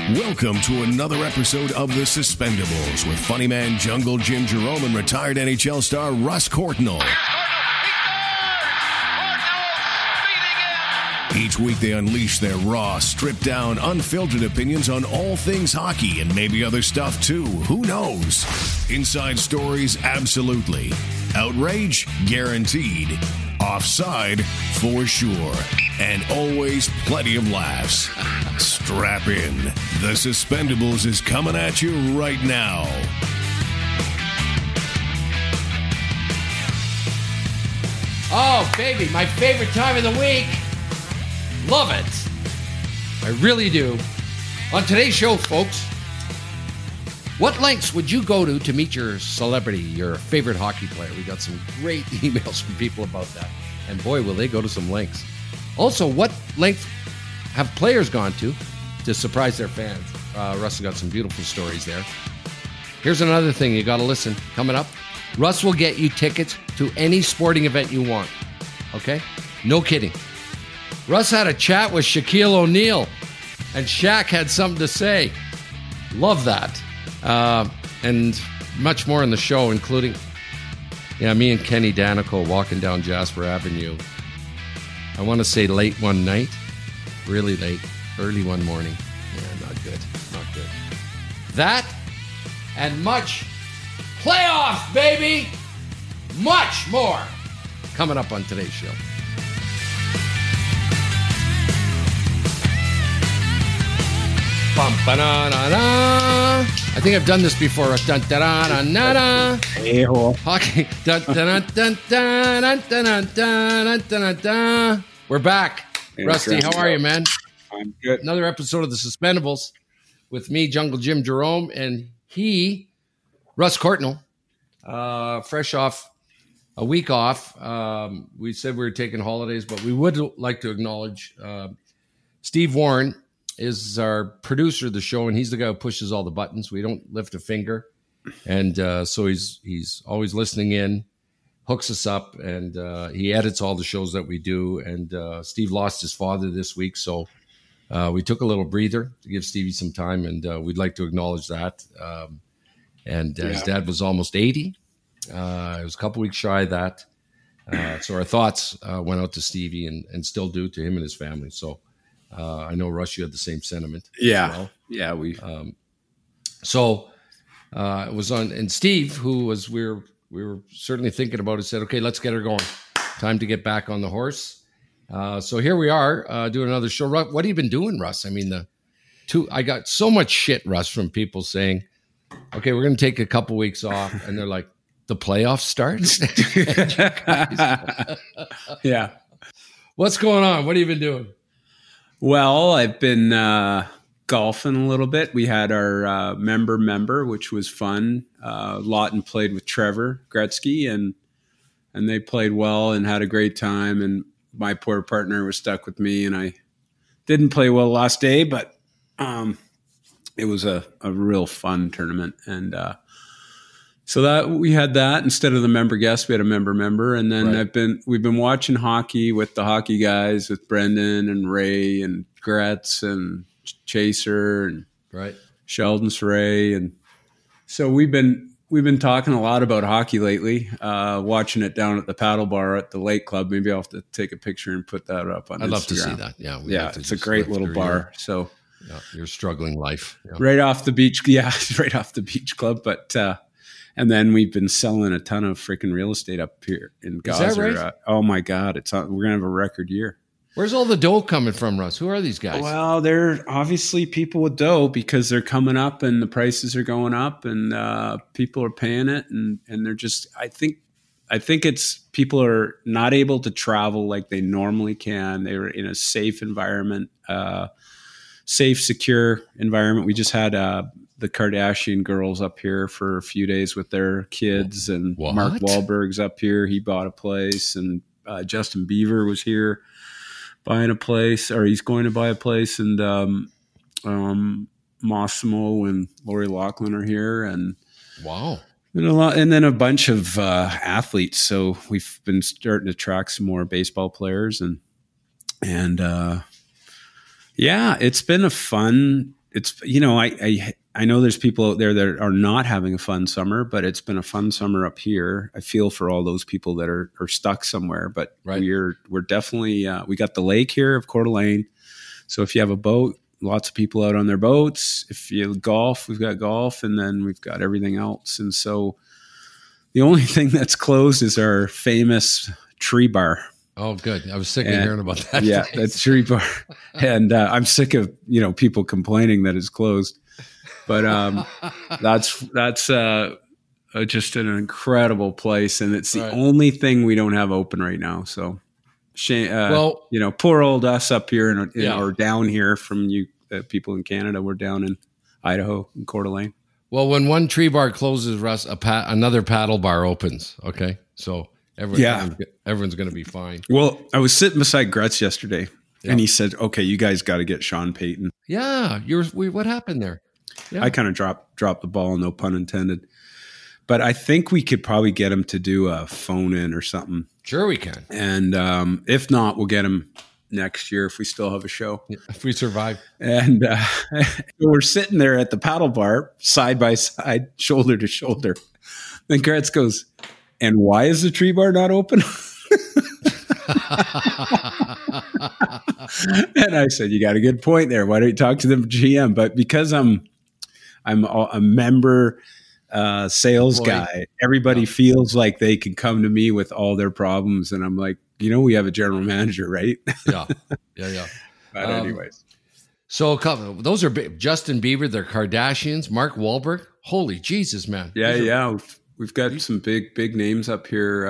Welcome to another episode of The Suspendables with funny man Jungle Jim Jerome and retired NHL star Russ Courtnall. Each week they unleash their raw, stripped-down, unfiltered opinions on all things hockey and maybe other stuff too. Who knows? Inside stories, absolutely. Outrage, guaranteed. Offside, for sure. And always plenty of laughs. Strap in. The Suspendables is coming at you right now. Oh, baby, my favorite time of the week. Love it. I really do. On today's show, folks, what lengths would you go to meet your celebrity, your favorite hockey player? We got some great emails from people about that. And boy, will they go to some lengths. Also, what length have players gone to surprise their fans? Russ has got some beautiful stories there. Here's another thing you got to listen. Coming up, Russ will get you tickets to any sporting event you want. Okay? No kidding. Russ had a chat with Shaquille O'Neal, and Shaq had something to say. Love that. And much more in the show, including, me and Kenny Danico walking down Jasper Avenue. I want to say late one night, really late, early one morning. Yeah, not good. That and much playoffs, baby! Much more coming up on today's show. Bum-ba-na-na-na. I think I've done this before. Dun-da-da-na-na. Hockey. Dun-da-da-da-da-da-da-da-da-da-da. We're back. Hey, Rusty, how are you, man? I'm good. Another episode of The Suspendables with me, Jungle Jim Jerome, and Russ Courtnall, fresh off a week off. We said we were taking holidays, but we would like to acknowledge Steve Warren is our producer of the show, and he's the guy who pushes all the buttons. We don't lift a finger. And so he's always listening in, hooks us up, and he edits all the shows that we do. And Steve lost his father this week, so we took a little breather to give Stevie some time, and we'd like to acknowledge that. His dad was almost 80. It was a couple weeks shy of that. So our thoughts went out to Stevie and still do to him and his family. So I know, Russ, you had the same sentiment. Yeah. As well. Yeah. It was on, and Steve, who was, we were certainly thinking about it, said, okay, let's get her going. Time to get back on the horse. So here we are doing another show. What have you been doing, Russ? I mean, I got so much shit, Russ, from people saying, okay, we're going to take a couple weeks off. And they're like, the playoff starts? Yeah. What's going on? What have you been doing? Well, I've been golfing a little bit. We had our member, which was fun. Lawton played with Trevor Gretzky, and they played well and had a great time. And my poor partner was stuck with me, and I didn't play well last day, but it was a real fun tournament. And so that we had that instead of the member guest, we had a member, and then Right. we've been watching hockey with the hockey guys, with Brendan and Ray and Gretz and Chaser and Right. Sheldon Saray, and so we've been talking a lot about hockey lately. Watching it down at the paddle bar at the Lake Club. Maybe I'll have to take a picture and put that up on Instagram. I'd love to see that. Yeah, It's a great little bar. So your struggling life. Yeah. right off the beach. Yeah, right off the beach club. But and then we've been selling a ton of freaking real estate up here in Gaza. Is that right? Oh my God, we're gonna have a record year. Where's all the dough coming from, Russ? Who are these guys? Well, they're obviously people with dough because they're coming up and the prices are going up and people are paying it and they're just. I think it's people are not able to travel like they normally can. They were in a safe environment, safe, secure environment. We just had the Kardashian girls up here for a few days with their kids, and What? Mark Wahlberg's up here. He bought a place, and Justin Bieber was here buying a place, or he's going to buy a place, and Massimo and Lori Loughlin are here, and Wow. and then a bunch of athletes. So we've been starting to track some more baseball players, and yeah, it's been a fun it's, I know there's people out there that are not having a fun summer, but it's been a fun summer up here. I feel for all those people that are stuck somewhere, but we're definitely, we got the lake here of Coeur d'Alene. So if you have a boat, lots of people out on their boats. If you golf, we've got golf, and then we've got everything else. And so the only thing that's closed is our famous tree bar. Oh, good. I was sick of hearing about that. Yeah, that's tree bar. And I'm sick of, people complaining that it's closed. But that's just an incredible place. And it's the only thing we don't have open right now. So, poor old us up here or down here from you people in Canada. We're down in Idaho in Coeur d'Alene. Well, when one tree bar closes, Russ, another paddle bar opens. Okay, so everyone's going to be fine. Well, I was sitting beside Gretz yesterday, and he said, "Okay, you guys got to get Sean Payton." Yeah, what happened there? Yeah. I kind of dropped the ball, no pun intended. But I think we could probably get him to do a phone in or something. Sure, we can. And if not, we'll get him next year if we still have a show. Yeah, if we survive. And we're sitting there at the paddle bar, side by side, shoulder to shoulder. Then Gretz goes, "And why is the tree bar not open?" And I said, "You got a good point there. Why don't you talk to the GM?" But because I'm a member sales guy, everybody feels like they can come to me with all their problems, and I'm like, we have a general manager, right? Yeah. But anyways, so those are big. Justin Bieber, they're Kardashians, Mark Wahlberg. Holy Jesus, man! Yeah. We've got some big names up here.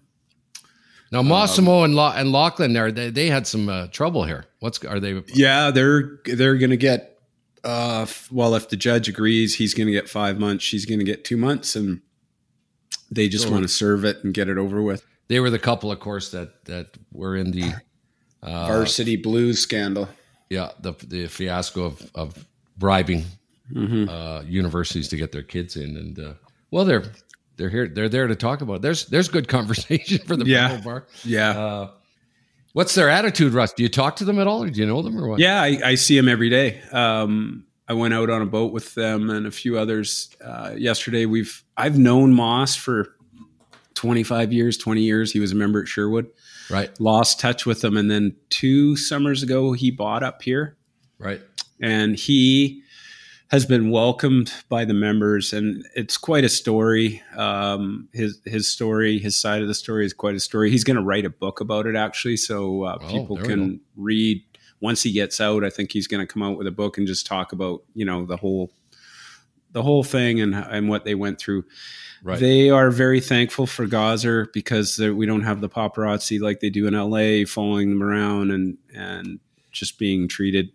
Now Massimo and Lachlan, they had some trouble here. Are they? Yeah, they're going to get. If the judge agrees, he's going to get 5 months. She's going to get 2 months, and they just want to serve it and get it over with. They were the couple, of course, that were in the Varsity Blues scandal. Yeah, the fiasco of bribing universities to get their kids in, and they're here. They're there to talk about it. There's good conversation for the paddle bar. Yeah. What's their attitude, Russ? Do you talk to them at all, or do you know them, or what? Yeah, I see them every day. I went out on a boat with them and a few others yesterday. I've known Moss for 25 years, 20 years. He was a member at Sherwood. Right. Lost touch with him, and then 2 summers ago he bought up here. Right. And he has been welcomed by the members, and it's quite a story. His story, his side of the story is quite a story. He's going to write a book about it, actually, so people can read. Once he gets out, I think he's going to come out with a book and just talk about, the whole thing and what they went through. Right. They are very thankful for Gazer because we don't have the paparazzi like they do in LA, following them around and just being treated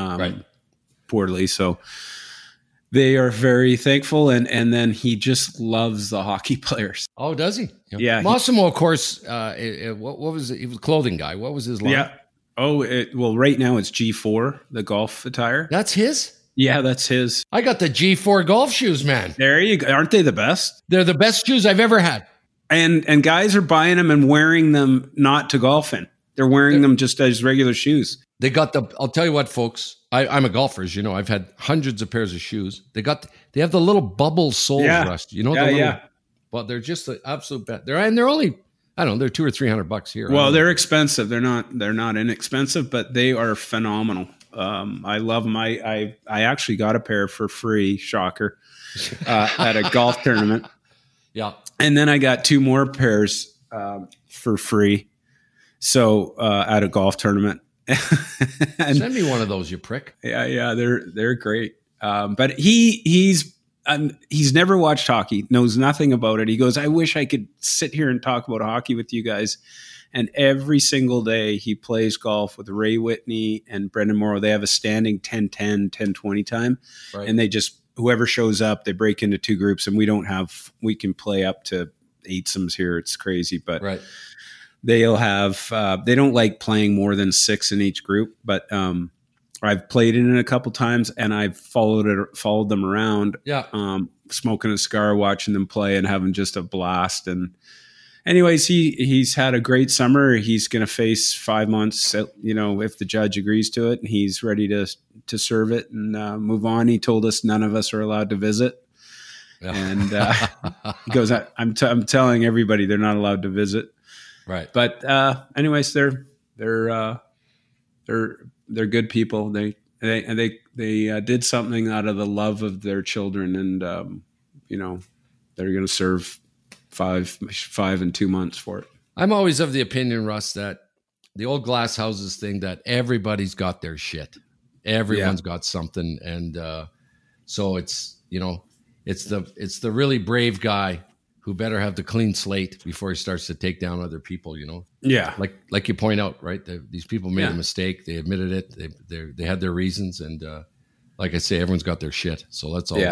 poorly. So they are very thankful, and then he just loves the hockey players. Oh, does he? Yeah. Massimo, of course. What was it? He was a clothing guy. What was his line? Yeah. Oh, right now it's G4, the golf attire. That's his? Yeah, that's his. I got the G4 golf shoes, man. There you go. Aren't they the best? They're the best shoes I've ever had. And guys are buying them and wearing them not to golf in. They're wearing them just as regular shoes. They got I'll tell you what, folks. I'm a golfer, as you know. I've had hundreds of pairs of shoes. They have the little bubble soles, Rust. But they're just the absolute best. They're only, I don't know, they're $200 or $300 here. Well, they're expensive. They're not inexpensive, but they are phenomenal. I love them. I actually got a pair for free, shocker, at a golf tournament. Yeah. And then I got 2 more pairs for free. So at a golf tournament. Send me one of those, you prick. Yeah, they're great. But he's never watched hockey, knows nothing about it. He goes, "I wish I could sit here and talk about hockey with you guys." And every single day he plays golf with Ray Whitney and Brendan Morrow. They have a standing 10-10, 10-20 time. Right. And they just, whoever shows up, they break into 2 groups, and we can play up to 8somes here. It's crazy. But they'll have, they don't like playing more than 6 in each group. But I've played in it a couple times, and I've followed them around. Yeah. Smoking a cigar, watching them play, and having just a blast. And anyways, he's had a great summer. He's going to face 5 months, if the judge agrees to it, and he's ready to serve it and move on. He told us none of us are allowed to visit. Yeah. And he goes, I'm telling everybody they're not allowed to visit. Right. But anyways, they're good people. They did something out of the love of their children, and they're going to serve 5 and 2 months for it. I'm always of the opinion, Russ, that the old glass houses thing, that everybody's got their shit. Everyone's got something, and so it's it's the really brave guy who better have the clean slate before he starts to take down other people. Yeah, like you point out, right? These people made a mistake. They admitted it. They had their reasons, and like I say, everyone's got their shit. So let's all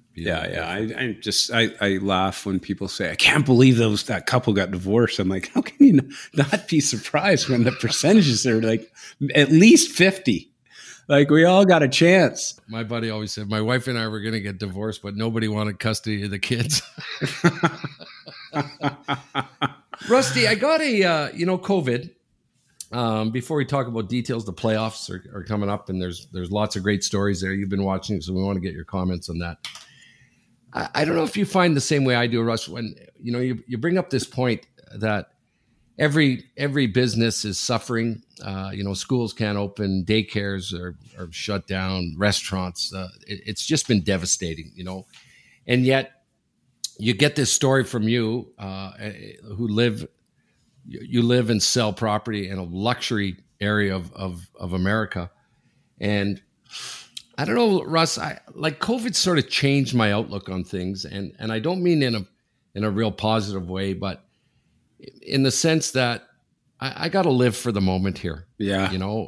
I laugh when people say, I can't believe that couple got divorced. I'm like, how can you not be surprised when the percentages are like at least 50? Like, we all got a chance. My buddy always said, my wife and I were going to get divorced, but nobody wanted custody of the kids. Rusty, I got COVID. Before we talk about details, the playoffs are coming up, and there's lots of great stories there. You've been watching, so we want to get your comments on that. I don't know if you find the same way I do, Russ, when you bring up this point that every business is suffering. Schools can't open, daycares are shut down, restaurants. It's just been devastating, and yet you get this story from you who live and sell property in a luxury area of America. And I don't know, Russ, COVID sort of changed my outlook on things. And I don't mean in a real positive way, but in the sense that I got to live for the moment here. Yeah.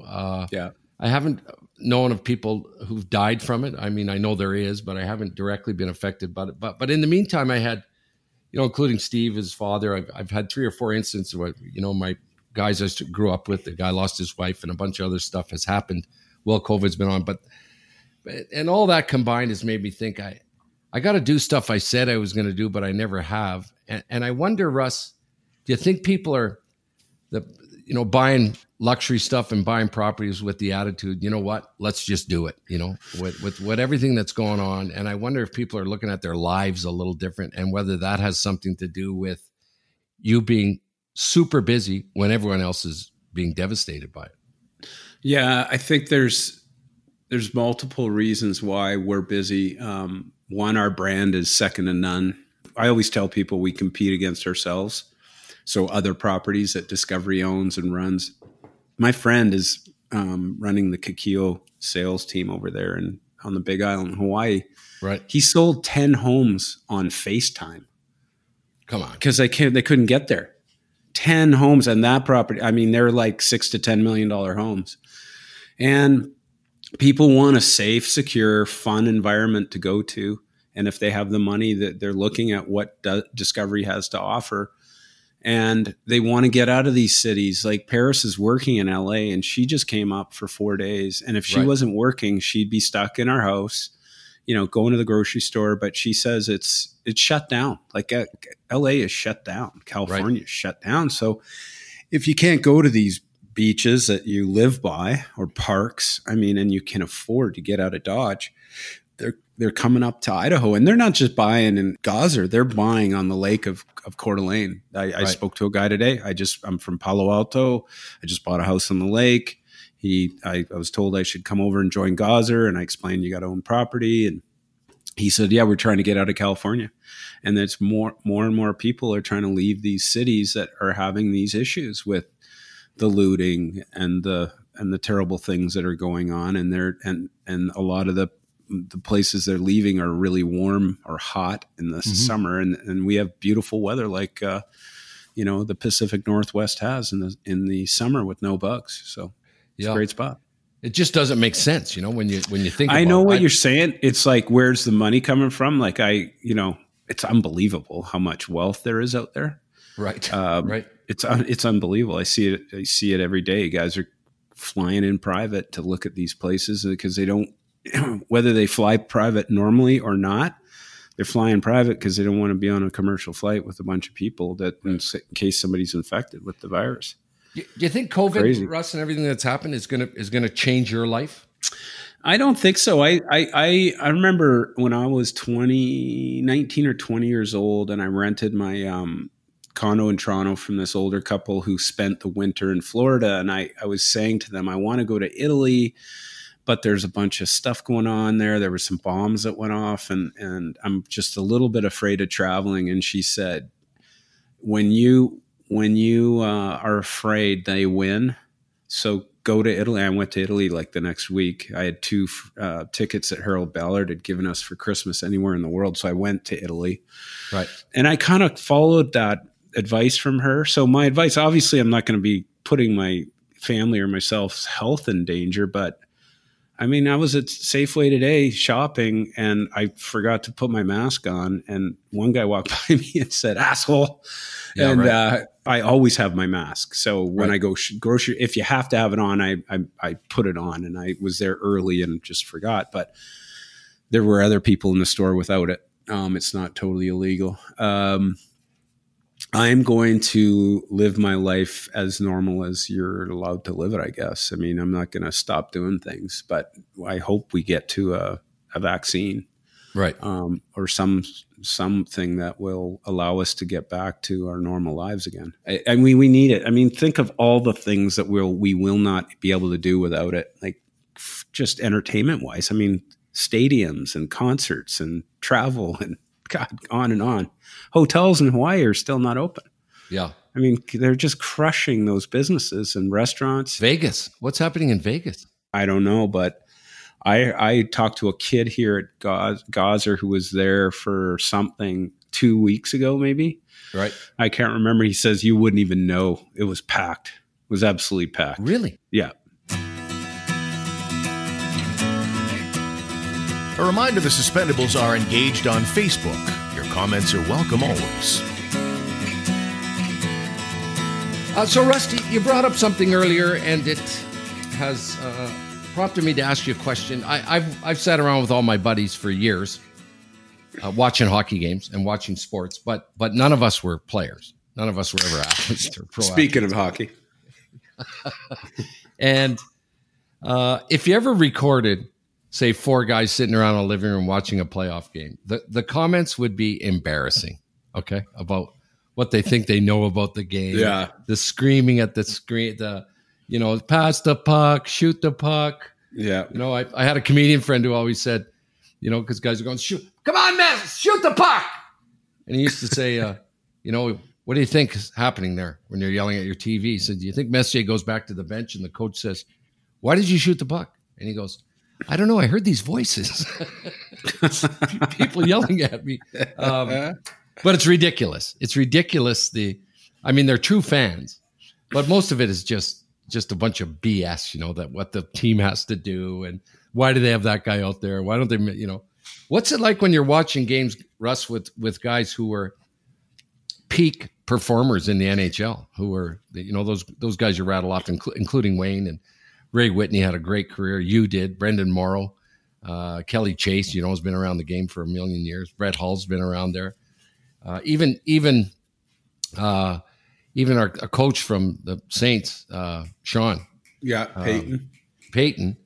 I haven't known of people who've died from it. I mean, I know there is, but I haven't directly been affected by it. But in the meantime, I had, including Steve, his father, I've had 3 or 4 instances where, my guys I grew up with, the guy lost his wife, and a bunch of other stuff has happened while COVID's been on. And all that combined has made me think I got to do stuff I said I was going to do, but I never have. And I wonder, Russ, do you think people are buying luxury stuff and buying properties with the attitude, you know what, let's just do it, with everything that's going on? And I wonder if people are looking at their lives a little different, and whether that has something to do with you being super busy when everyone else is being devastated by it. Yeah, I think there's multiple reasons why we're busy. One, our brand is second to none. I always tell people we compete against ourselves. So other properties that Discovery owns and runs. My friend is running the Kikio sales team over there on the Big Island, Hawaii. Right. He sold 10 homes on FaceTime. Come on. Because they couldn't get there. 10 homes on that property. I mean, they're like $6 to $10 million homes. And people want a safe, secure, fun environment to go to. And if they have the money, that they're looking at what Discovery has to offer. And they want to get out of these cities. Like Paris is working in LA, and she just came up for 4 days. And if she wasn't working, she'd be stuck in our house, going to the grocery store. But she says it's shut down. Like LA is shut down. California is shut down. So if you can't go to these beaches that you live by or parks, and you can afford to get out of Dodge, they're coming up to Idaho, and they're not just buying in Goslar. They're buying on the lake of Coeur d'Alene. I spoke to a guy today. I'm from Palo Alto. I just bought a house on the lake. I was told I should come over and join Goslar, and I explained you got to own property. And he said, yeah, we're trying to get out of California. And it's more and more people are trying to leave these cities that are having these issues with the looting and the terrible things that are going on. And a lot of the places they're leaving are really warm or hot in the summer, and we have beautiful weather like the Pacific Northwest has in the summer with no bugs. So it's a great spot. It just doesn't make sense, when you think about it. I know what you're saying. It's like, where's the money coming from? Like it's unbelievable how much wealth there is out there. Right. Right. It's unbelievable. I see it every day. Guys are flying in private to look at these places because they don't, whether they fly private normally or not, they're flying private because they don't want to be on a commercial flight with a bunch of people in case somebody's infected with the virus. Do you think COVID, Crazy. Russ, and everything that's happened is gonna change your life? I don't think so. I remember when I was 19 or 20 years old, and I rented my condo in Toronto from this older couple who spent the winter in Florida. And I was saying to them, I want to go to Italy, but there's a bunch of stuff going on there. There were some bombs that went off, and I'm just a little bit afraid of traveling. And she said, when you are afraid, they win. So go to Italy. I went to Italy like the next week. I had 2 tickets that Harold Ballard had given us for Christmas anywhere in the world. So I went to Italy. Right. And I kind of followed that advice from her. So my advice, obviously, I'm not going to be putting my family or myself's health in danger, but I mean, I was at Safeway today shopping and I forgot to put my mask on. And one guy walked by me and said, "Asshole." Yeah, and right. I always have my mask. So when I go grocery, if you have to have it on, I put it on. And I was there early and just forgot. But there were other people in the store without it. It's not totally illegal. I'm going to live my life as normal as you're allowed to live it, I guess. I mean, I'm not going to stop doing things, but I hope we get to a vaccine, Right. Or something that will allow us to get back to our normal lives again. I mean, we need it. I mean, think of all the things that we will not be able to do without it, like just entertainment wise. I mean, stadiums and concerts and travel and God, on and on. Hotels in Hawaii are still not open. Yeah. I mean, they're just crushing those businesses and restaurants. Vegas. What's happening in Vegas? I don't know, but I talked to a kid here at Gazer who was there for something 2 weeks ago, maybe. Right. I can't remember. He says you wouldn't even know. It was packed. It was absolutely packed. Really? Yeah. A reminder, the Suspendables are engaged on Facebook. Your comments are welcome always. So, Rusty, you brought up something earlier, and it has prompted me to ask you a question. I've sat around with all my buddies for years, watching hockey games and watching sports, but none of us were players. None of us were ever athletes or pro Speaking athletes. of hockey. And if you ever recorded, say, 4 guys sitting around a living room watching a playoff game, the comments would be embarrassing, okay, about what they think they know about the game. Yeah. The screaming at the screen, pass the puck, shoot the puck. Yeah. I had a comedian friend who always said, because guys are going, shoot, come on, man, shoot the puck. And he used to say, what do you think is happening there when you're yelling at your TV? He said, do you think Messier goes back to the bench and the coach says, why did you shoot the puck? And he goes, I don't know. I heard these voices. People yelling at me. But it's ridiculous. It's ridiculous. They're true fans, but most of it is just a bunch of BS, that what the team has to do. And why do they have that guy out there? Why don't they, what's it like when you're watching games, Russ, with guys who were peak performers in the NHL, who were, those guys you rattle off, including Wayne and Ray Whitney had a great career. You did. Brendan Morrow, Kelly Chase, has been around the game for a million years. Brett Hull's been around there. Even our coach from the Saints, Sean. Yeah, Peyton.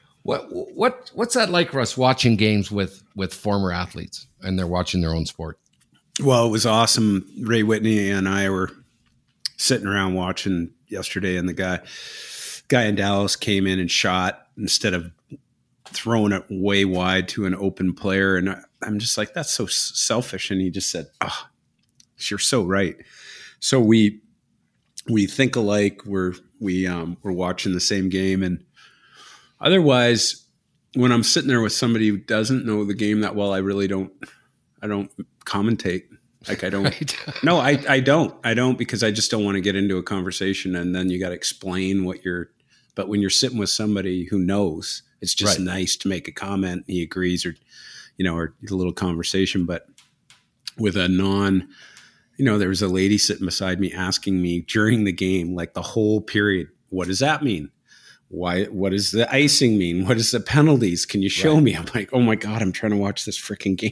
What's that like for us watching games with former athletes and they're watching their own sport? Well, it was awesome. Ray Whitney and I were sitting around watching yesterday, and the guy in Dallas came in and shot instead of throwing it way wide to an open player. And I'm just like, that's so selfish. And he just said, oh, you're so right. So we think alike. We're watching the same game. And otherwise, when I'm sitting there with somebody who doesn't know the game that well, I don't commentate. Like I don't, right. No, I don't because I just don't want to get into a conversation and then you got to explain but when you're sitting with somebody who knows, it's just right. Nice to make a comment. He agrees or a little conversation, but with a there was a lady sitting beside me asking me during the game, like the whole period, what does that mean? What does the icing mean? What is the penalties? Can you show me? I'm like, oh my God, I'm trying to watch this freaking game.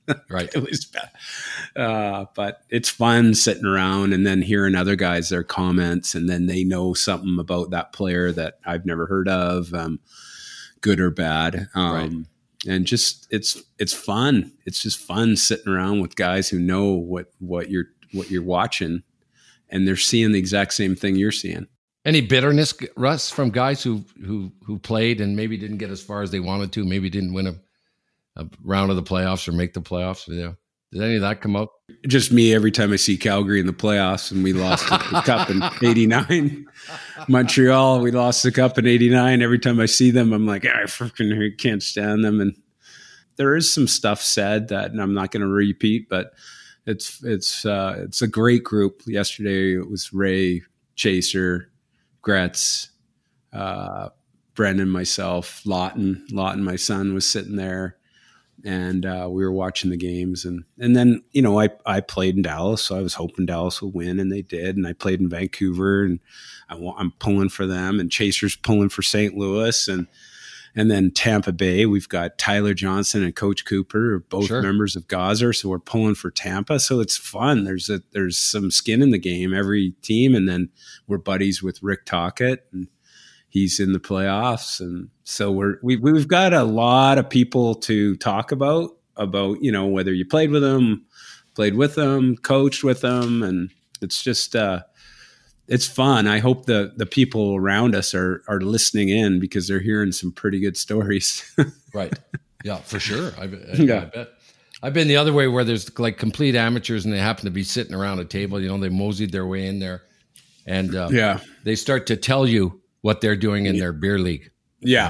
Right. It was bad. But it's fun sitting around and then hearing other guys, their comments, and then they know something about that player that I've never heard of, good or bad. Right. And just, it's fun. It's just fun sitting around with guys who know what you're watching, and they're seeing the exact same thing you're seeing. Any bitterness, Russ, from guys who played and maybe didn't get as far as they wanted to, maybe didn't win a round of the playoffs or make the playoffs? Yeah. Did any of that come out? Just me every time I see Calgary in the playoffs, and we lost the cup in 89. Montreal, we lost the cup in 89. Every time I see them, I'm like, I freaking can't stand them. And there is some stuff said that I'm not going to repeat, but it's a great group. Yesterday it was Ray, Chaser, Gretz, Brendan, myself, Lawton, my son, was sitting there. And we were watching the games, and then I played in Dallas, so I was hoping Dallas would win, and they did. And I played in Vancouver, and I'm pulling for them, and Chaser's pulling for St. Louis, and then Tampa Bay. We've got Tyler Johnson and Coach Cooper, both members of Gazer, so we're pulling for Tampa. So it's fun. There's some skin in the game, every team, and then we're buddies with Rick Tocchet, and he's in the playoffs, and so we've got a lot of people to talk about whether you played with them, coached with them, and it's just it's fun. I hope the people around us are listening in, because they're hearing some pretty good stories. Right. Yeah, for sure. I bet. I've been the other way, where there's like complete amateurs and they happen to be sitting around a table. They moseyed their way in there, and they start to tell you what they're doing in their beer league. Yeah.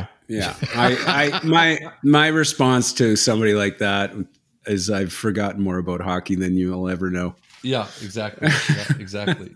My response to somebody like that is, I've forgotten more about hockey than you'll ever know. Yeah, exactly. Exactly.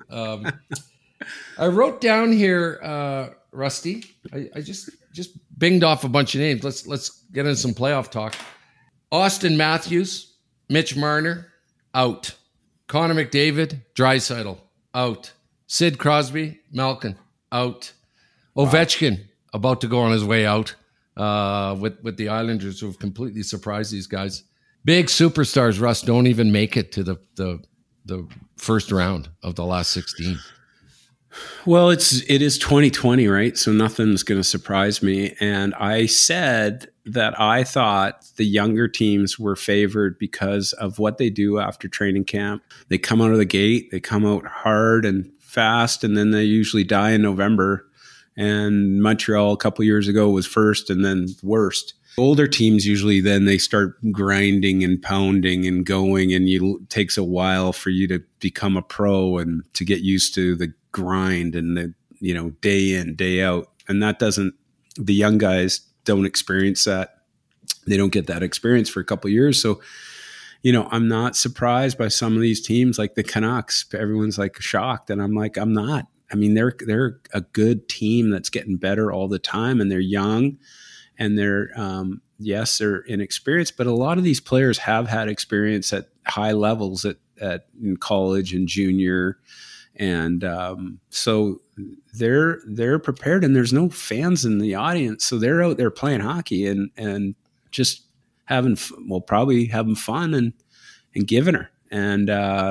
I wrote down here, Rusty. I just binged off a bunch of names. Let's get into some playoff talk. Austin Matthews, Mitch Marner, out. Connor McDavid, Draisaitl, out. Sid Crosby, Malkin, out. Ovechkin, about to go on his way out with the Islanders, who have completely surprised these guys. Big superstars, Russ, don't even make it to the first round of the last 16. Well, it is 2020, right? So nothing's going to surprise me. And I said that I thought the younger teams were favored because of what they do after training camp. They come out of the gate, they come out hard and fast, and then they usually die in November. And Montreal a couple years ago was first and then worst. Older teams usually then they start grinding and pounding and going, and it takes a while for you to become a pro and to get used to the grind and the day in, day out. And the young guys don't experience that. They don't get that experience for a couple of years. So, I'm not surprised by some of these teams like the Canucks. Everyone's like shocked, and I'm like, I'm not. I mean, they're a good team that's getting better all the time, and they're young, and they're inexperienced, but a lot of these players have had experience at high levels in college and junior, and so they're prepared, and there's no fans in the audience, so they're out there playing hockey and just probably having fun and giving her, and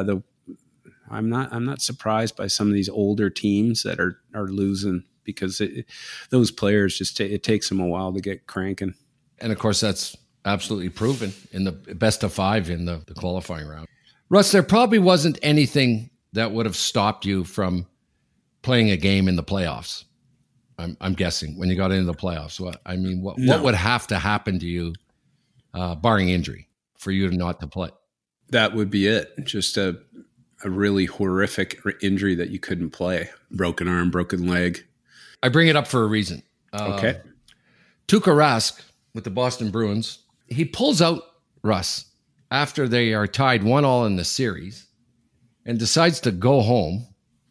I'm not surprised by some of these older teams that are losing, because those players it takes them a while to get cranking. And of course, that's absolutely proven in the best of 5 in the qualifying round. Russ, there probably wasn't anything that would have stopped you from playing a game in the playoffs. I'm guessing when you got into the playoffs. What would have to happen to you, barring injury, for you not to play? That would be it. Just a really horrific injury that you couldn't play. Broken arm, broken leg. I bring it up for a reason. Okay. Tuukka Rask with the Boston Bruins, he pulls out, Russ, after they are tied 1-1 in the series, and decides to go home,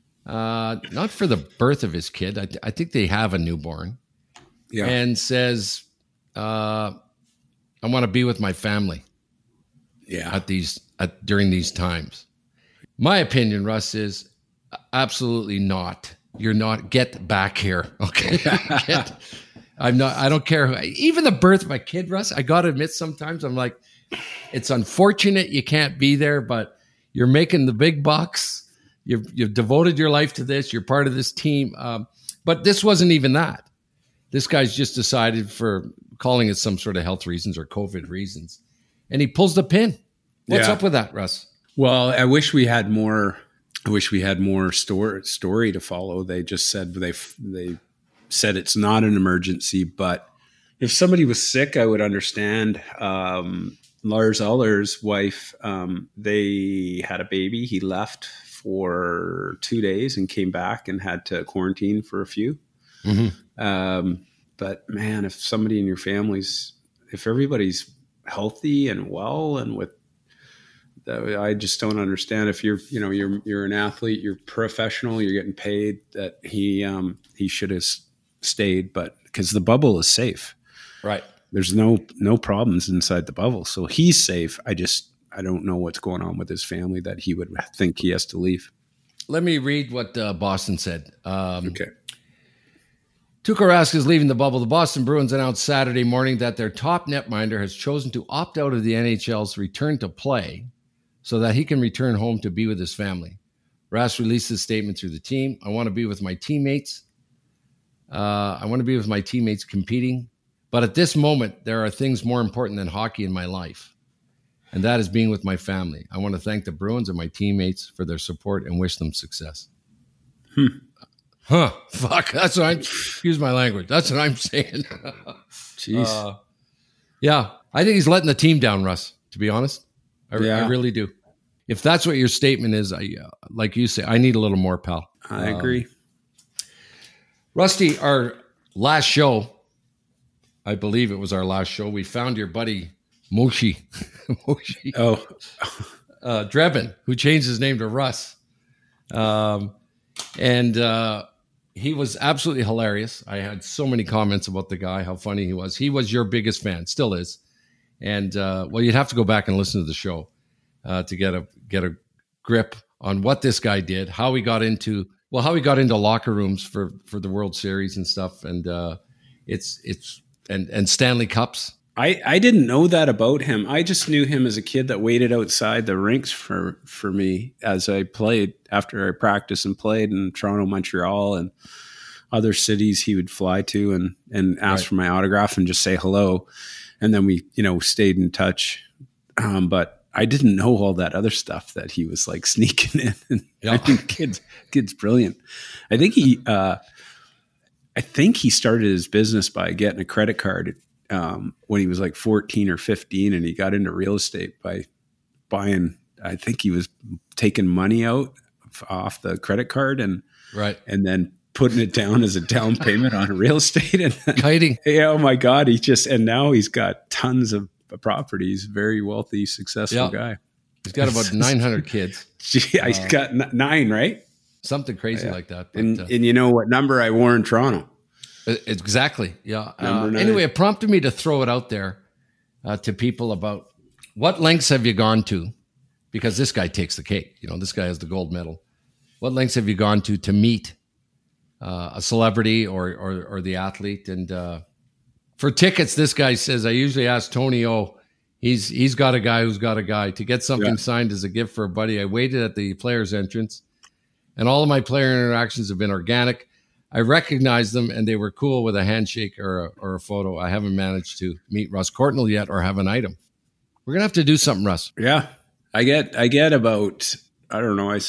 not for the birth of his kid. I think they have a newborn. Yeah. And says, I want to be with my family. Yeah. During these times. My opinion, Russ, is absolutely not. You're not. Get back here, okay? I don't care. Even the birth of my kid, Russ, I got to admit sometimes I'm like, it's unfortunate you can't be there, but you're making the big bucks. You've devoted your life to this. You're part of this team. But this wasn't even that. This guy's just decided for calling it some sort of health reasons or COVID reasons. And he pulls the pin. What's up with that, Russ? Well, I wish we had more. I wish we had more story to follow. They just said they said it's not an emergency, but if somebody was sick, I would understand. Lars Uller's wife, they had a baby. He left for 2 days and came back and had to quarantine for a few. Mm-hmm. But man, if somebody in your family's, if everybody's healthy and well and with, I just don't understand. If you're an athlete, you're professional, you're getting paid, that he should have stayed, but because the bubble is safe, right? There's no problems inside the bubble, so he's safe. I don't know what's going on with his family that he would think he has to leave. Let me read what Boston said. Okay. Tuukka Rask is leaving the bubble. The Boston Bruins announced Saturday morning that their top netminder has chosen to opt out of the NHL's return to play so that he can return home to be with his family. Rask released his statement through the team. I want to be with my teammates. I want to be with my teammates competing. But at this moment, there are things more important than hockey in my life. And that is being with my family. I want to thank the Bruins and my teammates for their support and wish them success. Fuck. That's what excuse my language. That's what I'm saying. Jeez. Yeah. I think he's letting the team down, Russ, to be honest. I really do. If that's what your statement is, like you say, I need a little more, pal. I agree. Rusty, our last show, I believe it was our last show, we found your buddy Moshi. Drebin, who changed his name to Russ. And he was absolutely hilarious. I had so many comments about the guy, how funny he was. He was your biggest fan, still is. And, you'd have to go back and listen to the show to get a grip on what this guy did, how he got into locker rooms for the World Series and stuff. And and Stanley Cups. I didn't know that about him. I just knew him as a kid that waited outside the rinks for me as I played, after I practiced and played in Toronto, Montreal, and other cities he would fly to and ask for my autograph and just say hello. And then we, stayed in touch. But I didn't know all that other stuff that he was like sneaking in. And I think kid's brilliant. I think he started his business by getting a credit card when he was like 14 or 15, and he got into real estate by buying, I think he was taking money out off the credit card and then putting it down as a down payment on real estate and kiting. Yeah, oh my God. And now he's got tons of properties, very wealthy, successful guy. He's got about 900 kids. He's got 9, right? Something crazy like that. But, and you know what number I wore in Toronto? Exactly. Yeah. Anyway, it prompted me to throw it out there to people about what lengths have you gone to? Because this guy takes the cake. This guy has the gold medal. What lengths have you gone to meet a celebrity or the athlete? And for tickets, this guy says, I usually ask Tony O. He's got a guy who's got a guy to get something signed as a gift for a buddy. I waited at the player's entrance, and all of my player interactions have been organic. I recognized them, and they were cool with a handshake or a photo. I haven't managed to meet Russ Courtnall yet or have an item. We're gonna have to do something, Russ. Yeah, I get about, I don't know. I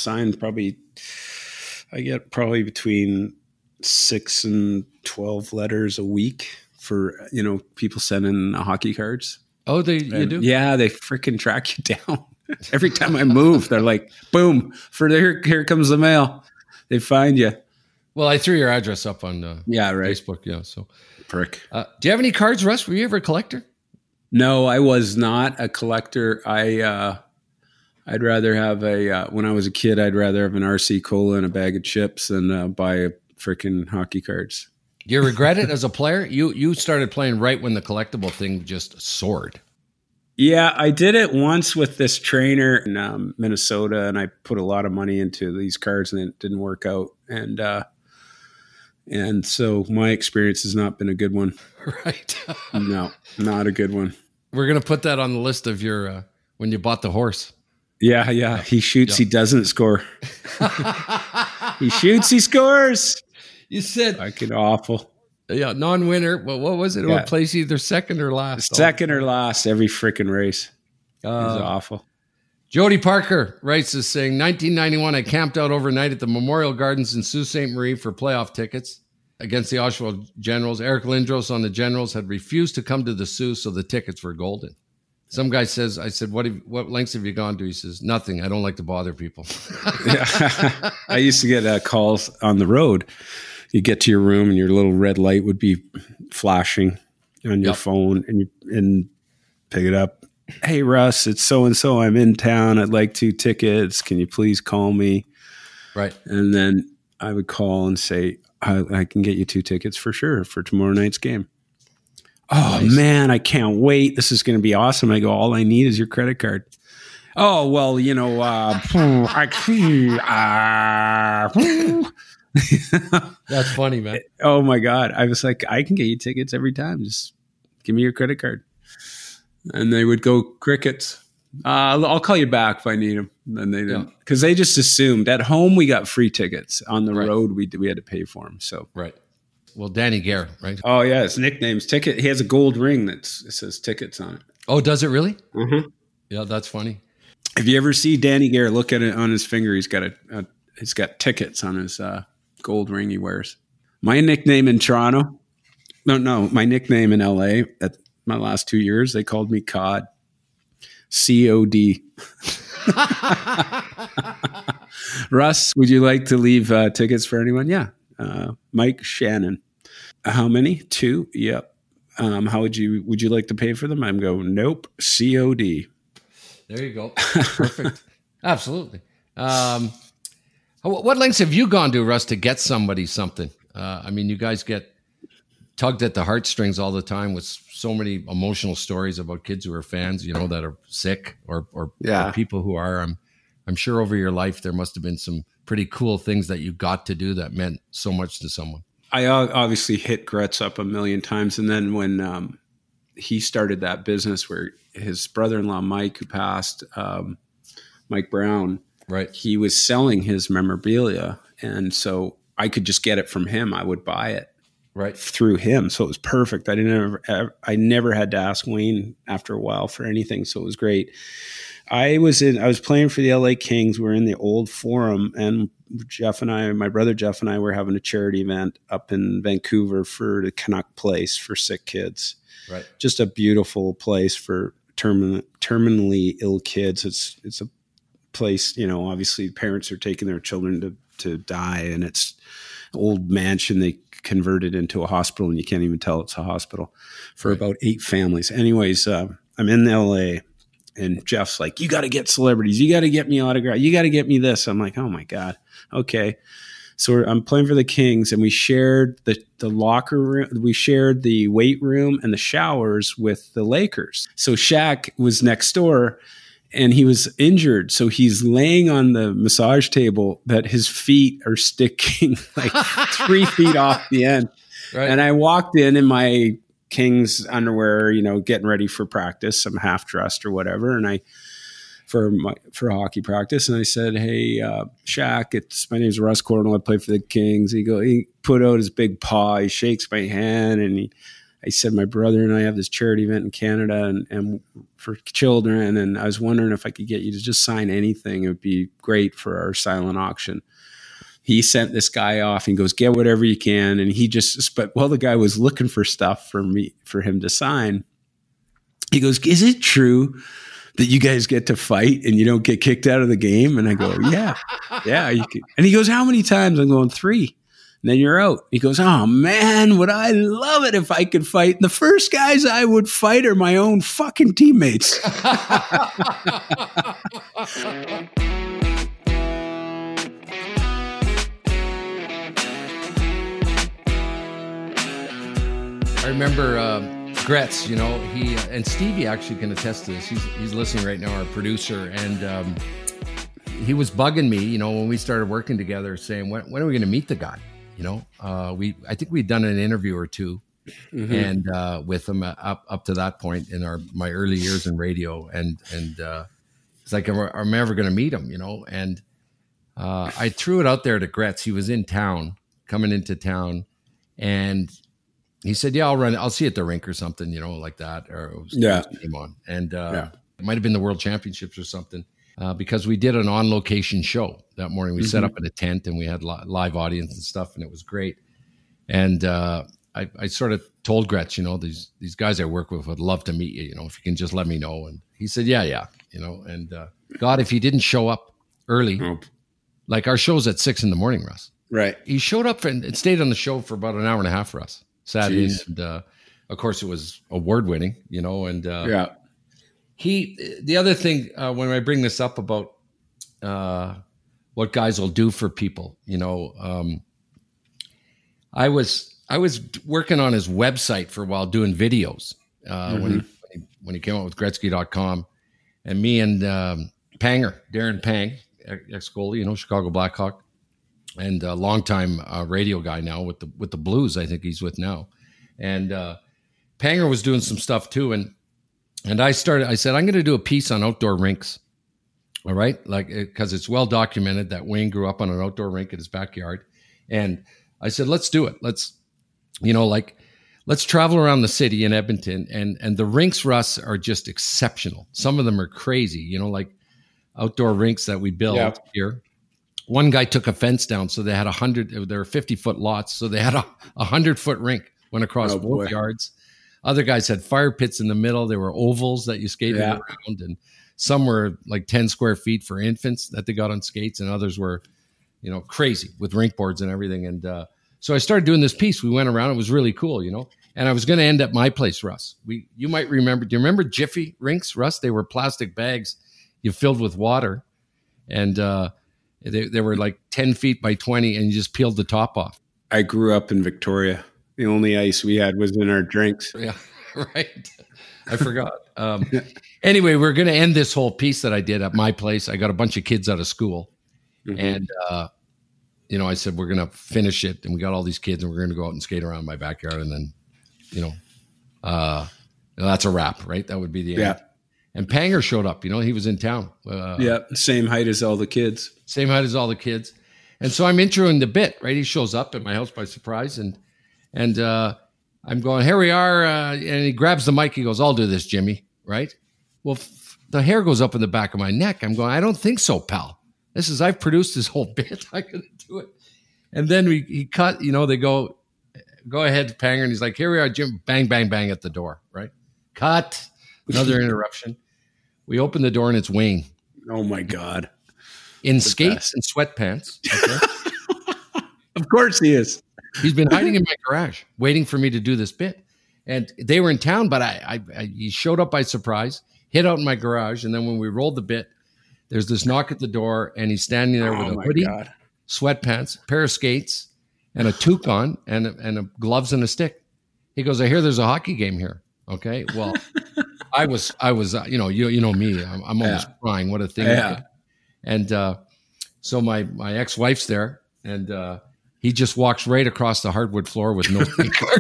get probably between 6 and 12 letters a week for people sending hockey cards. Oh, you do? Yeah, they freaking track you down. Every time I move, they're like, boom, here comes the mail. They find you. Well, I threw your address up on Facebook. Yeah, so prick. Do you have any cards, Russ? Were you ever a collector? No, I was not a collector. I'd rather have when I was a kid, I'd rather have an RC Cola and a bag of chips than buy freaking hockey cards. Do you regret it as a player? You started playing right when the collectible thing just soared. Yeah, I did it once with this trainer in Minnesota, and I put a lot of money into these cards, and it didn't work out. And And so my experience has not been a good one. Right. No, not a good one. We're going to put that on the list of your, when you bought the horse. Yeah. He shoots, he doesn't score. He shoots, he scores. You said fucking awful. Yeah, non-winner. But what was it? It would place either second or last. Second or last every freaking race. It was awful. Jody Parker writes us saying, 1991, I camped out overnight at the Memorial Gardens in Sault Ste. Marie for playoff tickets against the Oshawa Generals. Eric Lindros on the Generals had refused to come to the Sault, so the tickets were golden. Some guy says, I said, what lengths have you gone to? He says, nothing. I don't like to bother people. Yeah. I used to get calls on the road. You get to your room and your little red light would be flashing on your phone and pick it up. Hey, Russ, it's so-and-so. I'm in town. I'd like 2 tickets. Can you please call me? Right. And then I would call and say, I can get you 2 tickets for sure for tomorrow night's game. Oh, nice. Man, I can't wait. This is going to be awesome. I go, all I need is your credit card. Oh, well, That's funny, man. Oh, my God. I was like, I can get you tickets every time. Just give me your credit card. And they would go, crickets. I'll call you back if I need them. And they didn't, because they just assumed at home we got free tickets. On the road we had to pay for them. So right. Well, Danny Gare, right? Oh yeah, his nickname's Ticket. He has a gold ring that says tickets on it. Oh, does it really? Mm-hmm. Yeah, that's funny. If you ever see Danny Gare, look at it on his finger. He's got he's got tickets on his gold ring he wears. My nickname in Toronto, no, my nickname in LA at my last 2 years, they called me COD. COD. Russ, would you like to leave tickets for anyone? Yeah. Mike Shannon. How many? 2? Yep. How would you like to pay for them? I'm going, nope. COD. There you go. Perfect. Absolutely. What lengths have you gone to, Russ, to get somebody something? I mean, you guys get tugged at the heartstrings all the time with so many emotional stories about kids who are fans, that are sick or people who are. I'm sure over your life there must have been some pretty cool things that you got to do that meant so much to someone. I obviously hit Gretz up a million times, and then when he started that business where his brother-in-law Mike, who passed, Mike Brown, right? He was selling his memorabilia, and so I could just get it from him. I would buy it. Right through him, so it was perfect. I never had to ask Wayne after a while for anything, so it was great. I was playing for the LA Kings. We were in the old Forum, and my brother Jeff and I were having a charity event up in Vancouver for the Canuck Place for sick kids. Right, just a beautiful place for terminally ill kids. It's a place, obviously parents are taking their children to die, and it's an old mansion they converted into a hospital, and you can't even tell it's a hospital for about 8 families. Anyways, I'm in LA, and Jeff's like, you got to get celebrities. You got to get me autograph. You got to get me this. I'm like, oh my God. Okay. So I'm playing for the Kings, and we shared the locker room. We shared the weight room and the showers with the Lakers. So Shaq was next door, and he was injured. So he's laying on the massage table that his feet are sticking like 3 feet off the end. Right. And I walked in my Kings underwear, getting ready for practice. I'm half dressed or whatever. And for hockey practice. And I said, hey, Shaq, my name's Russ Cornwell. I play for the Kings. He put out his big paw. He shakes my hand, and I said, my brother and I have this charity event in Canada and for children. And I was wondering if I could get you to just sign anything. It would be great for our silent auction. He sent this guy off and goes, get whatever you can. And the guy was looking for stuff for him to sign. He goes, is it true that you guys get to fight and you don't get kicked out of the game? And I go, yeah. You can. And he goes, how many times? I'm going, 3. And then you're out. He goes, oh man, would I love it if I could fight. And the first guys I would fight are my own fucking teammates. I remember Gretz, he and Stevie actually can attest to this. He's listening right now, our producer, and he was bugging me, when we started working together, saying, when are we going to meet the guy? I think we'd done an interview or two, and with him up to that point in my early years in radio, and it's like I'm never going to meet him, and I threw it out there to Gretz. He was in town, coming into town, and he said, "Yeah, I'll see you at the rink or something, like that." Or it was came on, and it might have been the World Championships or something, because we did an on-location show that morning. We set up in a tent and we had live audience and stuff, and it was great. And I sort of told Gretz, these guys I work with would love to meet you, if you can just let me know. And he said, yeah, and God, if he didn't show up early, like our show's at 6 a.m, Russ. Right. He showed up and stayed on the show for about an hour and a half for us. Sat in, and of course it was award winning, and the other thing, when I bring this up about what guys will do for people, I was working on his website for a while doing videos when he came out with Gretzky.com, and me and Darren Pang, ex-goalie, Chicago Blackhawk, and a longtime radio guy now with the Blues, I think he's with now. And Panger was doing some stuff too, and I said, I'm going to do a piece on outdoor rinks. All right. Because it's well documented that Wayne grew up on an outdoor rink in his backyard. And I said, let's do it. Let's travel around the city in Edmonton, and the rinks, Russ, are just exceptional. Some of them are crazy, like outdoor rinks that we build here. One guy took a fence down, so they had 100. There were 50-foot lots, so they had a 100-foot rink went across both yards. Other guys had fire pits in the middle. There were ovals that you skated around, and some were like 10 square feet for infants that they got on skates, and others were, crazy with rink boards and everything. And so I started doing this piece. We went around. It was really cool, And I was going to end at my place, Russ. You might remember. Do you remember Jiffy rinks, Russ? They were plastic bags you filled with water, and they were like 10 feet by 20, and you just peeled the top off. I grew up in Victoria. The only ice we had was in our drinks. Yeah, right. I forgot. Anyway, we're going to end this whole piece that I did at my place. I got a bunch of kids out of school, and I said we're going to finish it, and we got all these kids, and we're going to go out and skate around my backyard, and then, that's a wrap, right? That would be the end. Yeah. And Panger showed up. He was in town. Same height as all the kids. Same height as all the kids. And so I'm introing the bit, right? He shows up at my house by surprise, and I'm going, here we are. And he grabs the mic. He goes, I'll do this, Jimmy, right? Well, the hair goes up in the back of my neck. I'm going, I don't think so, pal. I've produced this whole bit. I couldn't do it. And then he cut, they go ahead, Panger. And he's like, here we are, Jim. Bang, bang, bang at the door, right? Cut. Another interruption. We open the door and it's Wayne. Oh my God. In skates and sweatpants. Okay? Of course he is. He's been hiding in my garage, waiting for me to do this bit. And they were in town, but he showed up by surprise, hid out in my garage. And then when we rolled the bit, there's this knock at the door, and he's standing there with a hoodie, sweatpants, pair of skates, and a toque on, and a gloves and a stick. He goes, I hear there's a hockey game here. Okay. Well, I was, you know me, I'm almost crying. What a thing. Yeah. And so my ex-wife's there, and he just walks right across the hardwood floor with no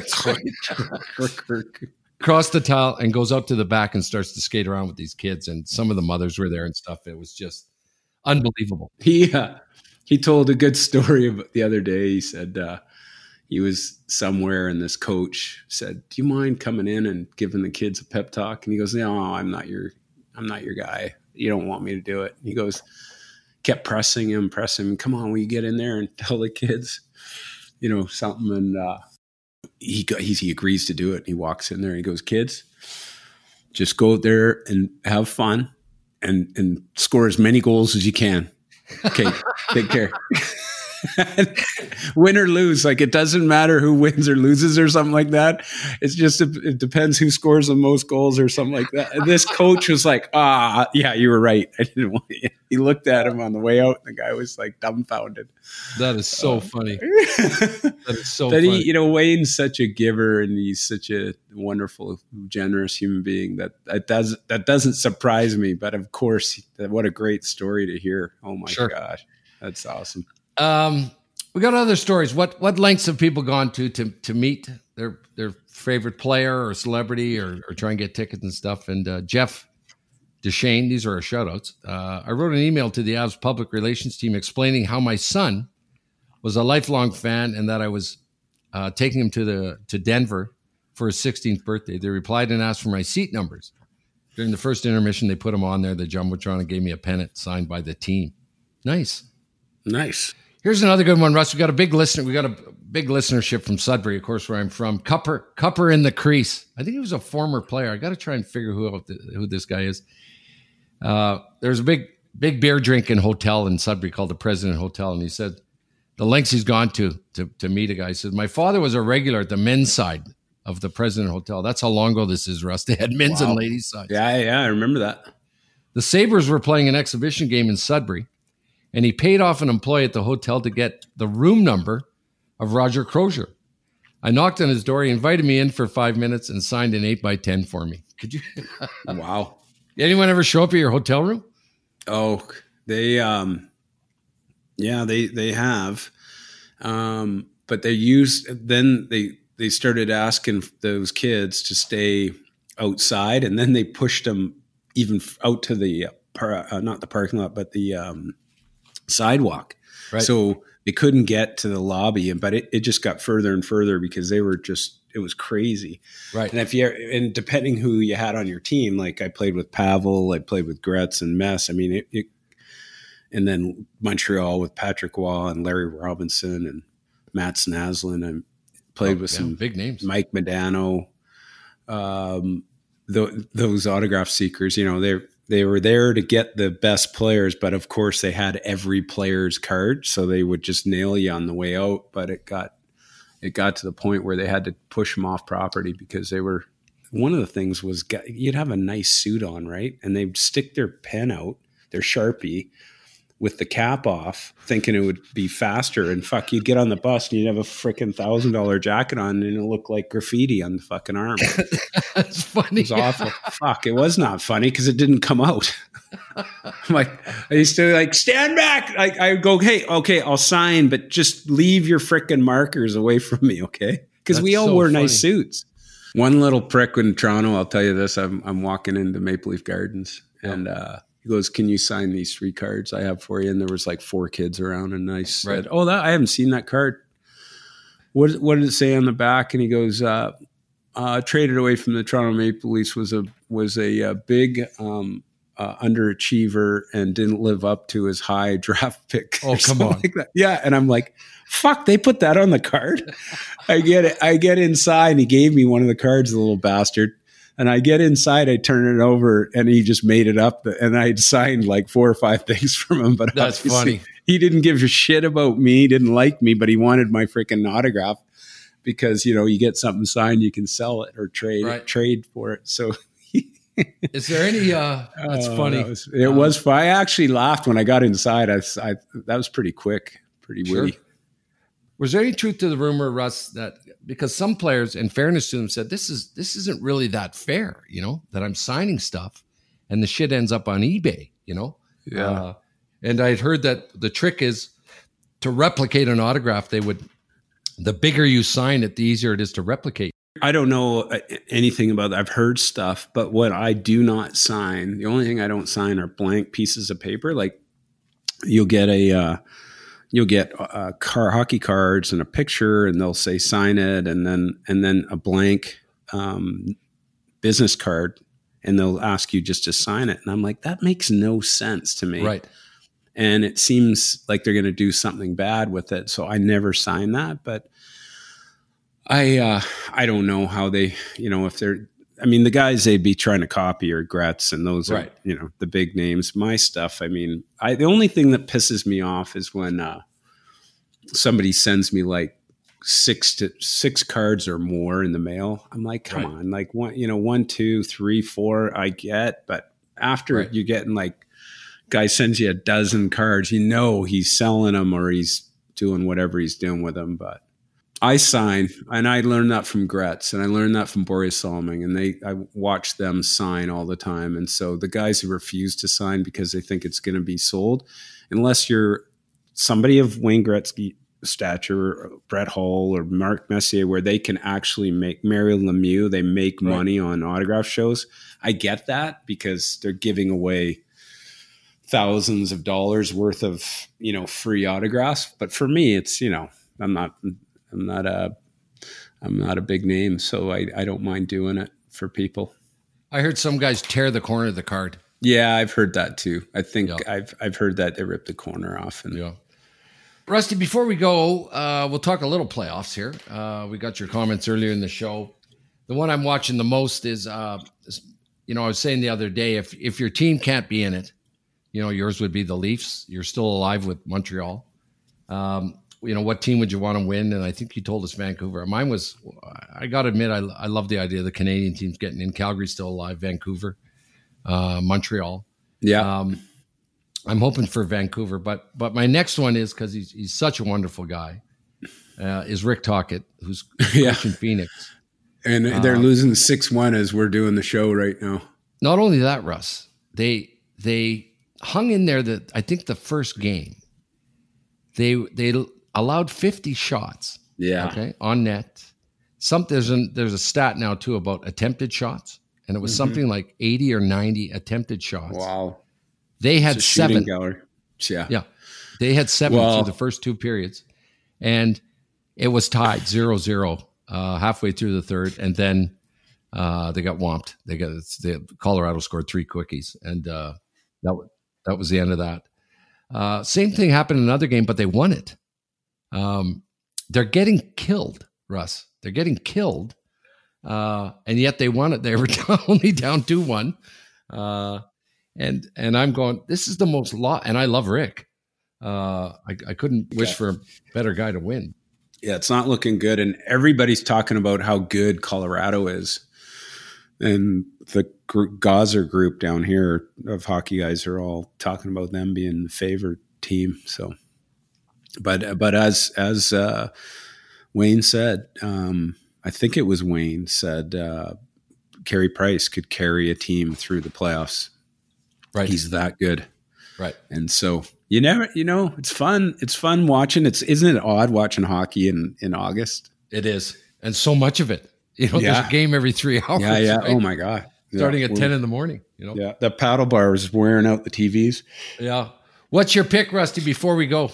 across the tile, and goes out to the back and starts to skate around with these kids. And some of the mothers were there and stuff. It was just unbelievable. He told a good story about the other day. He said he was somewhere, and this coach said, do you mind coming in and giving the kids a pep talk? And he goes, no, I'm not your guy. You don't want me to do it. He goes, kept pressing him. Come on, will you get in there and tell the kids, something? And he agrees to do it. He walks in there and he goes, kids, just go out there and have fun and score as many goals as you can. Okay, take care. Win or lose, it doesn't matter who wins or loses or something like that. It's just it depends who scores the most goals or something like that. And this coach was like, yeah, you were right. I didn't want you. He looked at him on the way out, and the guy was dumbfounded. That is so funny. That is so funny. He, Wayne's such a giver, and he's such a wonderful, generous human being that doesn't surprise me. But of course, what a great story to hear. Oh my gosh, that's awesome. We got other stories. What lengths have people gone to meet their favorite player or celebrity or try and get tickets and stuff? And Jeff Deshane, these are our shout-outs. I wrote an email to the Avs public relations team explaining how my son was a lifelong fan and that I was taking him to Denver for his 16th birthday. They replied and asked for my seat numbers. During the first intermission, they put them on there, the Jumbotron, and gave me a pennant signed by the team. Nice. Here's another good one, Russ. We got a big listenership from Sudbury, of course, where I'm from. Cupper in the crease. I think he was a former player. I got to try and figure who this guy is. There's a big beer drinking hotel in Sudbury called the President Hotel, and he said the lengths he's gone to meet a guy. He said, my father was a regular at the men's side of the President Hotel. That's how long ago this is, Russ. They had men's and ladies' sides. Yeah, I remember that. The Sabres were playing an exhibition game in Sudbury, and he paid off an employee at the hotel to get the room number of Roger Crozier. I knocked on his door. He invited me in for 5 minutes and signed an 8x10 for me. Could you? Wow. Anyone ever show up at your hotel room? Oh, they have. But they started asking those kids to stay outside, and then they pushed them even out to the not the parking lot, but the sidewalk. Right. So they couldn't get to the lobby, but it just got further and further because it was crazy. Right. And depending who you had on your team, like I played with Pavel, I played with Gretz and Mess. I mean, and then Montreal with Patrick Waugh and Larry Robinson and Matt Snaslin. I played with some big names, Mike Modano, those autograph seekers, they were there to get the best players, but of course they had every player's card, so they would just nail you on the way out. But it got to the point where they had to push them off property because they were. One of the things was you'd have a nice suit on, right? And they'd stick their pen out, their Sharpie, with the cap off, thinking it would be faster. And you'd get on the bus and you'd have a freaking $1,000 jacket on and it'd look like graffiti on the fucking arm. That's funny. It was awful. It was not funny because it didn't come out. I used to stand back. I would go, hey, okay, I'll sign, but just leave your freaking markers away from me, okay? Because we all wore nice suits. One little prick in Toronto, I'll tell you this. I'm walking into Maple Leaf Gardens and he goes, can you sign these 3 cards I have for you? And there was 4 kids around, and I said, I haven't seen that card. What did it say on the back? And he goes, traded away from the Toronto Maple Leafs was a big underachiever and didn't live up to his high draft pick. Oh, come on. Like that. Yeah. And I'm like, fuck, they put that on the card. I get it. I get inside and he gave me one of the cards, the little bastard. And I get inside, I turn it over, and he just made it up. And I'd signed 4 or 5 things from him. But that's funny. He didn't give a shit about me, didn't like me, but he wanted my freaking autograph because, you get something signed, you can sell it or trade for it. So is there any, that's funny. It was fun. I actually laughed when I got inside. That was pretty quick, pretty witty. Sure. Was there any truth to the rumor, Russ, that because some players, in fairness to them, said this isn't really that fair, that I'm signing stuff and the shit ends up on eBay, Yeah. And I'd heard that the trick is to replicate an autograph. The bigger you sign it, the easier it is to replicate. I don't know anything about that. I've heard stuff, but what I do not sign, the only thing I don't sign are blank pieces of paper. You'll get hockey cards and a picture, and they'll say sign it, and then a blank business card, and they'll ask you just to sign it. And I'm like, that makes no sense to me. Right. And it seems like they're going to do something bad with it, so I never sign that. But I don't know how they, if they're. I mean, the guys they'd be trying to copy are Gretz, and those are, the big names. My stuff, I mean, the only thing that pisses me off is when somebody sends me 6 cards or more in the mail. I'm like, come on, 1, 2, 3, 4, I get, but after you're getting guy sends you a dozen cards, he's selling them or he's doing whatever he's doing with them, but. I sign, and I learned that from Gretz, and I learned that from Boris Salming, and I watch them sign all the time. And so the guys who refuse to sign because they think it's going to be sold, unless you're somebody of Wayne Gretzky stature, Brett Hull or Mark Messier, where they can actually make Mario Lemieux, they make money on autograph shows. I get that because they're giving away thousands of dollars worth of, free autographs. But for me, it's, I'm not a big name, so I don't mind doing it for people. I heard some guys tear the corner of the card. Yeah, I've heard that too. I think I've heard that they ripped the corner off. And Rusty, before we go, we'll talk a little playoffs here. We got your comments earlier in the show. The one I'm watching the most is, I was saying the other day, if your team can't be in it, yours would be the Leafs. You're still alive with Montreal. What team would you want to win? And I think you told us Vancouver. Mine was, I got to admit, I love the idea of the Canadian teams getting in. Calgary's still alive, Vancouver, Montreal. Yeah. I'm hoping for Vancouver, but my next one is, because he's such a wonderful guy, is Rick Tocchet, who's coaching Phoenix. And they're losing 6-1 as we're doing the show right now. Not only that, Russ, they hung in there. I think the first game, they allowed 50 shots. Yeah. Okay. On net. There's a stat now too about attempted shots, and it was something like 80 or 90 attempted shots. Wow. They had 7. Yeah. They had 7 through the first 2 periods, and it was tied 0-0 halfway through the third, and then they got whomped. Colorado scored 3 quickies, and that was the end of that. Same thing happened in another game, but they won it. They're getting killed, Russ. They're getting killed, and yet they won it. They were only down 2-1. And I'm going, this is the most and I love Rick. I couldn't wish for a better guy to win. Yeah, it's not looking good. And everybody's talking about how good Colorado is. And the Gazer group down here of hockey guys are all talking about them being the favorite team. So, but as Wayne said, I think it was Wayne said, Carey Price could carry a team through the playoffs. Right. He's that good. Right. And so it's fun. It's fun watching. Isn't it odd watching hockey in August? It is. And so much of it, there's a game every 3 hours. Yeah. Yeah. Right? Oh my God. Starting at 10 in the morning, Yeah. The paddle bar is wearing out the TVs. Yeah. What's your pick, Rusty, before we go?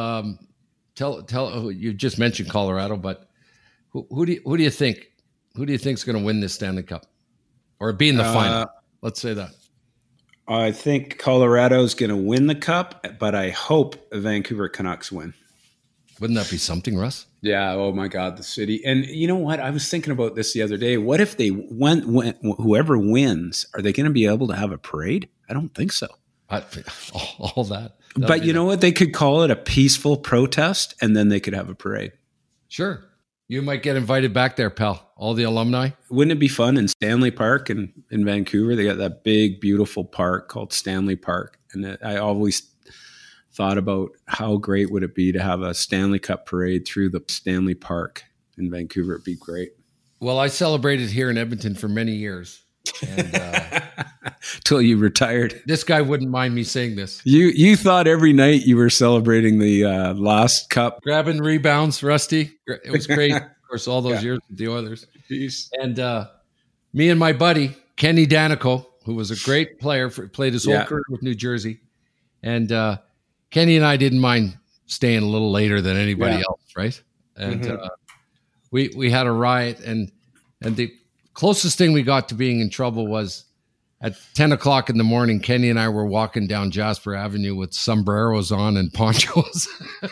Tell you just mentioned Colorado, but who do you think? Who do you think is going to win this Stanley Cup or be in the final? Let's say that. I think Colorado's going to win the cup, but I hope Vancouver Canucks win. Wouldn't that be something, Russ? Yeah. Oh my God, the city. And you know what? I was thinking about this the other day. What if they whoever wins, are they going to be able to have a parade? I don't think so. All that. But you know what? They could call it a peaceful protest, and then they could have a parade. Sure. You might get invited back there, pal. All the alumni. Wouldn't it be fun in Stanley Park in Vancouver? They got that big, beautiful park called Stanley Park. And I always thought about how great would it be to have a Stanley Cup parade through the Stanley Park in Vancouver. It'd be great. Well, I celebrated here in Edmonton for many years. And till you retired. This guy wouldn't mind me saying this. You thought every night you were celebrating the last cup. Grabbing rebounds, Rusty. It was great. Of course, all those years with the Oilers. Jeez. And me and my buddy, Kenny Danico, who was a great player, played his whole career with New Jersey. And Kenny and I didn't mind staying a little later than anybody else, right? And we had a riot. And the closest thing we got to being in trouble was at 10 o'clock in the morning, Kenny and I were walking down Jasper Avenue with sombreros on and ponchos.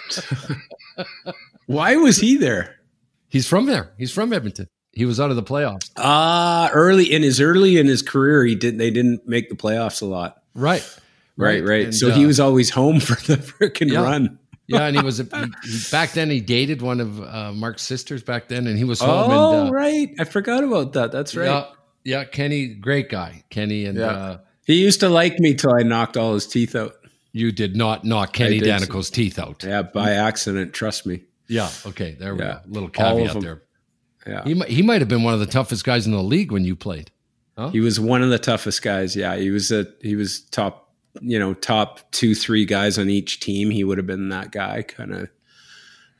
Why was he there? He's from there. He's from Edmonton. He was out of the playoffs. Early in his career, they didn't make the playoffs a lot. Right. And, so he was always home for the freaking run. Yeah, and he back then he dated one of Mark's sisters back then, and he was home. Oh, right. I forgot about that. That's right. Yeah, Kenny, great guy. Kenny. And he used to like me till I knocked all his teeth out. You did not knock Kenny Danico's teeth out. Yeah, by accident. Trust me. Yeah. Okay. There we go. Little caveat there. Yeah. He might have been one of the toughest guys in the league when you played. Huh? He was one of the toughest guys. Yeah. He was top 2-3 guys on each team. He would have been that guy kind of.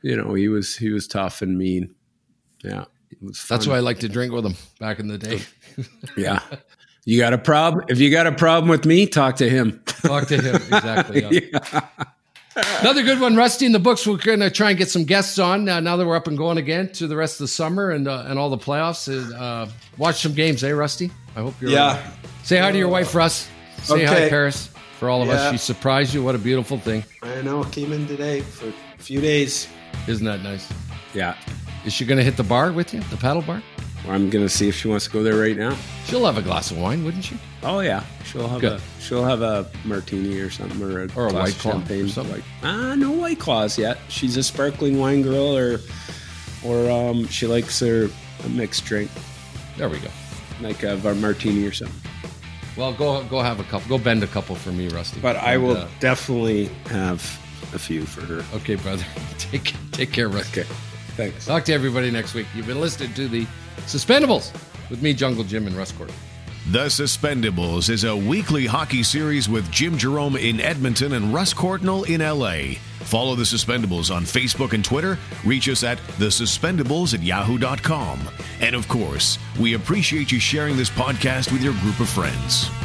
he was tough and mean. Yeah. It was fun. That's why I like to drink with him back in the day. Yeah. You got a problem? If you got a problem with me, talk to him. Talk to him. Exactly. Yeah. Another good one, Rusty, in the books. We're going to try and get some guests on now that we're up and going again to the rest of the summer and all the playoffs. Watch some games, Rusty? I hope you're Say hi to your wife, Russ. Say hi, Paris, for all of us. She surprised you. What a beautiful thing. I know. Came in today for a few days. Isn't that nice? Yeah. Is she going to hit the bar with you, the paddle bar? I'm going to see if she wants to go there right now. She'll have a glass of wine, wouldn't she? Oh, yeah. She'll have a martini or something, or a White Claw or something. No White Claws yet. She's a sparkling wine girl, or she likes a mixed drink. There we go. Like a martini or something. Well, go have a couple. Go bend a couple for me, Rusty. But I will definitely have a few for her. Okay, brother. Take care, Rusty. Okay. Thanks. Talk to everybody next week. You've been listening to the Suspendables with me, Jungle Jim, and Russ Courtney. The Suspendables is a weekly hockey series with Jim Jerome in Edmonton and Russ Courtnall in LA. Follow The Suspendables on Facebook and Twitter. Reach us at thesuspendables@yahoo.com. And of course, we appreciate you sharing this podcast with your group of friends.